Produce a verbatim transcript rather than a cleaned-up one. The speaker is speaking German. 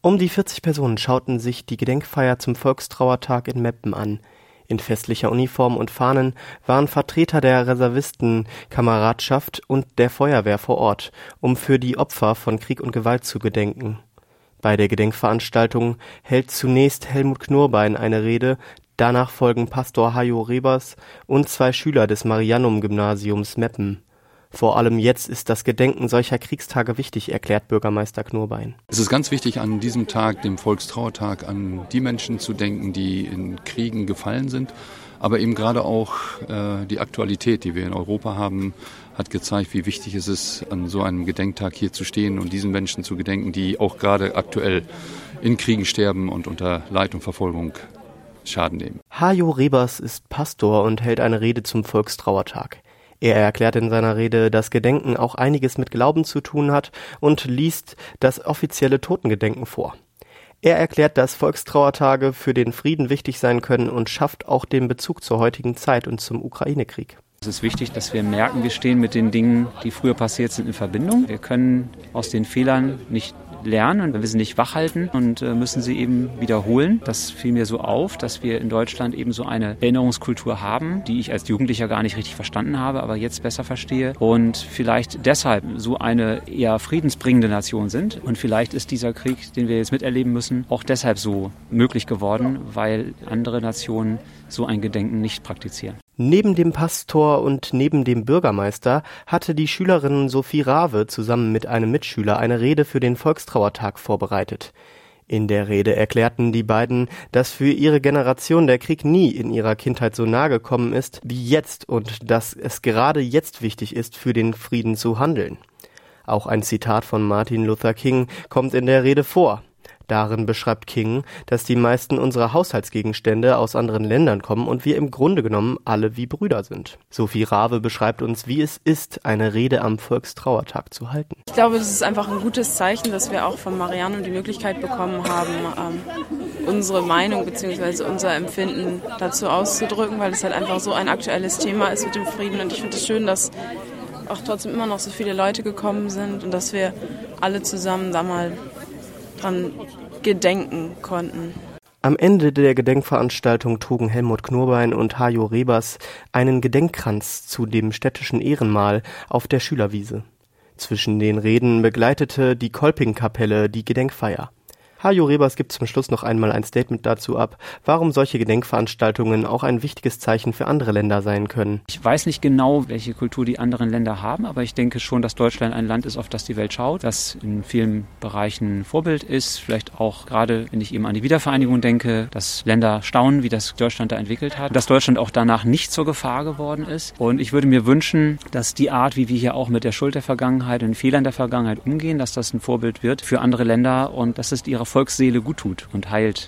Um die vierzig Personen schauten sich die Gedenkfeier zum Volkstrauertag in Meppen an. In festlicher Uniform und Fahnen waren Vertreter der Reservistenkameradschaft und der Feuerwehr vor Ort, um für die Opfer von Krieg und Gewalt zu gedenken. Bei der Gedenkveranstaltung hält zunächst Helmut Knurbein eine Rede, danach folgen Pastor Hajo Rebers und zwei Schüler des Marianum-Gymnasiums Meppen. Vor allem jetzt ist das Gedenken solcher Kriegstage wichtig, erklärt Bürgermeister Knurbein. Es ist ganz wichtig, an diesem Tag, dem Volkstrauertag, an die Menschen zu denken, die in Kriegen gefallen sind. Aber eben gerade auch äh, die Aktualität, die wir in Europa haben, hat gezeigt, wie wichtig es ist, an so einem Gedenktag hier zu stehen und diesen Menschen zu gedenken, die auch gerade aktuell in Kriegen sterben und unter Leid und Verfolgung Schaden nehmen. Hajo Rebers ist Pastor und hält eine Rede zum Volkstrauertag. Er erklärt in seiner Rede, dass Gedenken auch einiges mit Glauben zu tun hat und liest das offizielle Totengedenken vor. Er erklärt, dass Volkstrauertage für den Frieden wichtig sein können und schafft auch den Bezug zur heutigen Zeit und zum Ukraine-Krieg. Es ist wichtig, dass wir merken, wir stehen mit den Dingen, die früher passiert sind, in Verbindung. Wir können aus den Fehlern nicht lernen und wir müssen nicht wachhalten und müssen sie eben wiederholen. Das fiel mir so auf, dass wir in Deutschland eben so eine Erinnerungskultur haben, die ich als Jugendlicher gar nicht richtig verstanden habe, aber jetzt besser verstehe und vielleicht deshalb so eine eher friedensbringende Nation sind. Und vielleicht ist dieser Krieg, den wir jetzt miterleben müssen, auch deshalb so möglich geworden, weil andere Nationen so ein Gedenken nicht praktizieren. Neben dem Pastor und neben dem Bürgermeister hatte die Schülerin Sophie Rave zusammen mit einem Mitschüler eine Rede für den Volkstrauertag vorbereitet. In der Rede erklärten die beiden, dass für ihre Generation der Krieg nie in ihrer Kindheit so nahe gekommen ist wie jetzt und dass es gerade jetzt wichtig ist, für den Frieden zu handeln. Auch ein Zitat von Martin Luther King kommt in der Rede vor. Darin beschreibt King, dass die meisten unserer Haushaltsgegenstände aus anderen Ländern kommen und wir im Grunde genommen alle wie Brüder sind. Sophie Rave beschreibt uns, wie es ist, eine Rede am Volkstrauertag zu halten. Ich glaube, das ist einfach ein gutes Zeichen, dass wir auch von Marianum die Möglichkeit bekommen haben, ähm, unsere Meinung bzw. unser Empfinden dazu auszudrücken, weil es halt einfach so ein aktuelles Thema ist mit dem Frieden. Und ich finde es schön, dass auch trotzdem immer noch so viele Leute gekommen sind und dass wir alle zusammen da mal dran gedenken konnten. Am Ende der Gedenkveranstaltung trugen Helmut Knurbein und Hajo Rebers einen Gedenkkranz zu dem städtischen Ehrenmal auf der Schülerwiese. Zwischen den Reden begleitete die Kolpingkapelle die Gedenkfeier. Hajo Rebers gibt zum Schluss noch einmal ein Statement dazu ab, warum solche Gedenkveranstaltungen auch ein wichtiges Zeichen für andere Länder sein können. Ich weiß nicht genau, welche Kultur die anderen Länder haben, aber ich denke schon, dass Deutschland ein Land ist, auf das die Welt schaut, das in vielen Bereichen Vorbild ist. Vielleicht auch gerade, wenn ich eben an die Wiedervereinigung denke, dass Länder staunen, wie das Deutschland da entwickelt hat. Dass Deutschland auch danach nicht zur Gefahr geworden ist. Und ich würde mir wünschen, dass die Art, wie wir hier auch mit der Schuld der Vergangenheit und den Fehlern der Vergangenheit umgehen, dass das ein Vorbild wird für andere Länder und dass es ihrer Volksseele gut tut und heilt.